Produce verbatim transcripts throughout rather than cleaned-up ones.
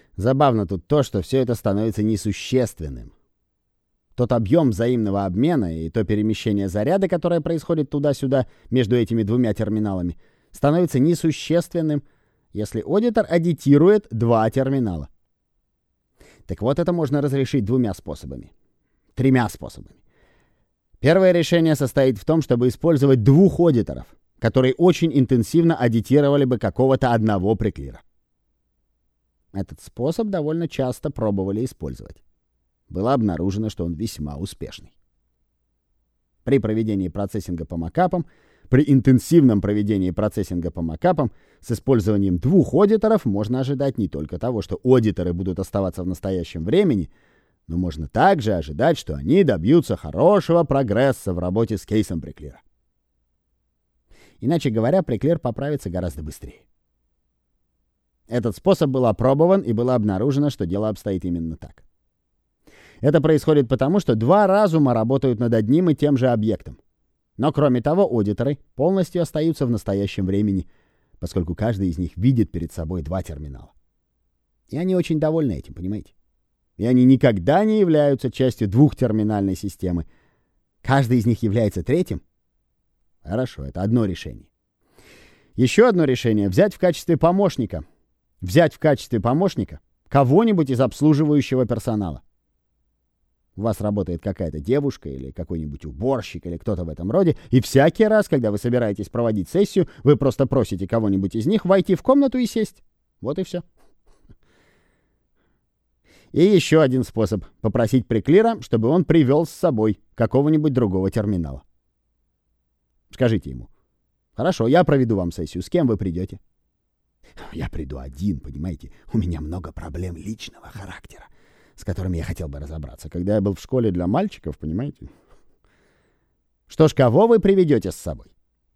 Забавно тут то, что все это становится несущественным. Тот объем взаимного обмена и то перемещение заряда, которое происходит туда-сюда между этими двумя терминалами, становится несущественным, если аудитор аудитирует два терминала. Так вот, это можно разрешить двумя способами. Тремя способами. Первое решение состоит в том, чтобы использовать двух аудиторов, которые очень интенсивно аудитировали бы какого-то одного преклира. Этот способ довольно часто пробовали использовать. Было обнаружено, что он весьма успешный. При проведении процессинга по макапам, при интенсивном проведении процессинга по макапам с использованием двух аудиторов можно ожидать не только того, что аудиторы будут оставаться в настоящем времени, но можно также ожидать, что они добьются хорошего прогресса в работе с кейсом преклира. Иначе говоря, преклир поправится гораздо быстрее. Этот способ был опробован, и было обнаружено, что дело обстоит именно так. Это происходит потому, что два разума работают над одним и тем же объектом. Но кроме того, аудиторы полностью остаются в настоящем времени, поскольку каждый из них видит перед собой два терминала. И они очень довольны этим, понимаете? И они никогда не являются частью двухтерминальной системы. Каждый из них является третьим. Хорошо, это одно решение. Еще одно решение — взять в качестве помощника. Взять в качестве помощника кого-нибудь из обслуживающего персонала. У вас работает какая-то девушка или какой-нибудь уборщик или кто-то в этом роде, и всякий раз, когда вы собираетесь проводить сессию, вы просто просите кого-нибудь из них войти в комнату и сесть. Вот и все. И еще один способ — попросить преклира, чтобы он привел с собой какого-нибудь другого терминала. Скажите ему: «Хорошо, я проведу вам сессию. С кем вы придете?» «Я приду один, понимаете. У меня много проблем личного характера, с которыми я хотел бы разобраться, когда я был в школе для мальчиков, понимаете?» «Что ж, кого вы приведете с собой?»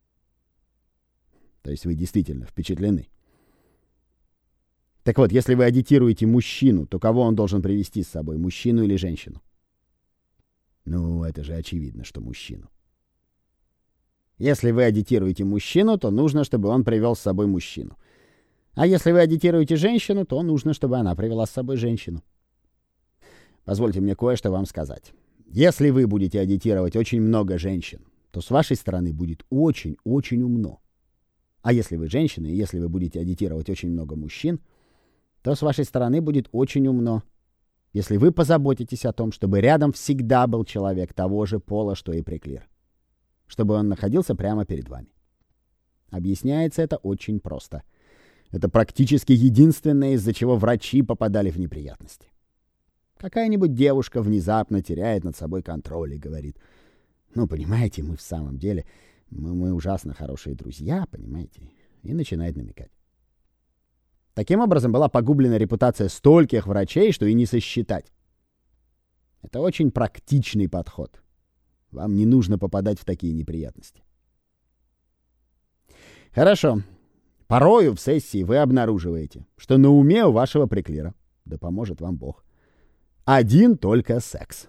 То есть вы действительно впечатлены. Так вот, если вы аудитируете мужчину, то кого он должен привести с собой, мужчину или женщину? Ну, это же очевидно, что мужчину. Если вы аудитируете мужчину, то нужно, чтобы он привел с собой мужчину. А если вы аудитируете женщину, то нужно, чтобы она привела с собой женщину. Позвольте мне кое-что вам сказать. Если вы будете аудитировать очень много женщин, то с вашей стороны будет очень-очень умно. А если вы женщина, и если вы будете аудитировать очень много мужчин, то с вашей стороны будет очень умно, если вы позаботитесь о том, чтобы рядом всегда был человек того же пола, что и преклир. Чтобы он находился прямо перед вами. Объясняется это очень просто. Это практически единственное, из-за чего врачи попадали в неприятности. Какая-нибудь девушка внезапно теряет над собой контроль и говорит: «Ну, понимаете, мы в самом деле, мы, мы ужасно хорошие друзья, понимаете?» И начинает намекать. Таким образом была погублена репутация стольких врачей, что и не сосчитать. Это очень практичный подход. Вам не нужно попадать в такие неприятности. Хорошо. Порою в сессии вы обнаруживаете, что на уме у вашего преклира, да поможет вам Бог, один только секс.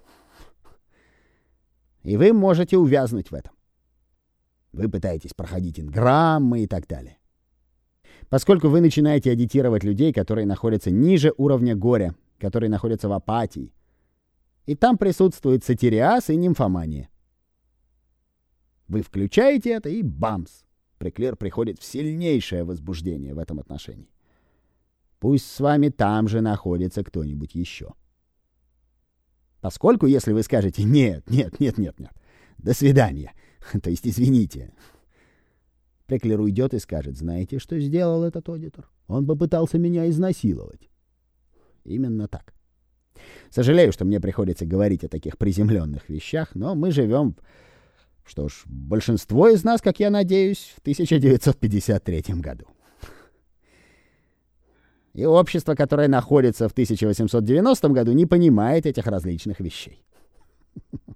И вы можете увязнуть в этом. Вы пытаетесь проходить инграммы и так далее. Поскольку вы начинаете аудитировать людей, которые находятся ниже уровня горя, которые находятся в апатии, и там присутствует сатириаз и нимфомания. Вы включаете это, и бамс! Преклир приходит в сильнейшее возбуждение в этом отношении. Пусть с вами там же находится кто-нибудь еще. Поскольку, если вы скажете «нет, нет, нет, нет, нет, до свидания», то есть «извините», преклир уйдет и скажет: «Знаете, что сделал этот аудитор? Он попытался меня изнасиловать». Именно так. Сожалею, что мне приходится говорить о таких приземленных вещах, но мы живем, что ж, большинство из нас, как я надеюсь, в тысяча девятьсот пятьдесят третьем году. И общество, которое находится в тысяча восемьсот девяностом году, не понимает этих различных вещей.